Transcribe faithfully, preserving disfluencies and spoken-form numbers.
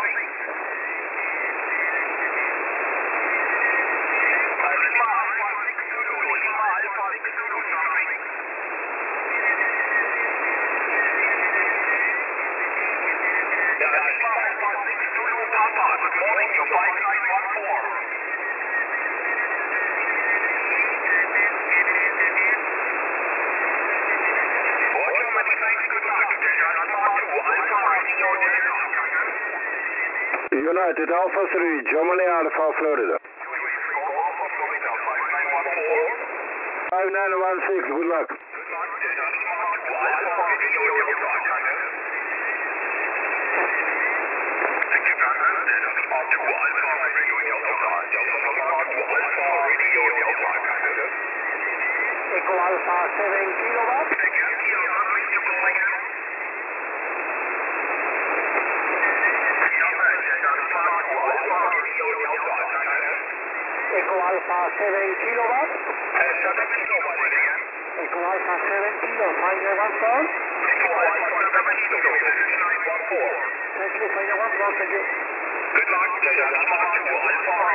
United Alpha three, Germany Alpha, Florida. five nine one six, good luck. Echo Alpha seven kilowatt. Echo Alpha seven kilowatt. Echo Alpha seven kilo, final one four. Thank you, final one four, thank you. Good luck, Alpha two Alpha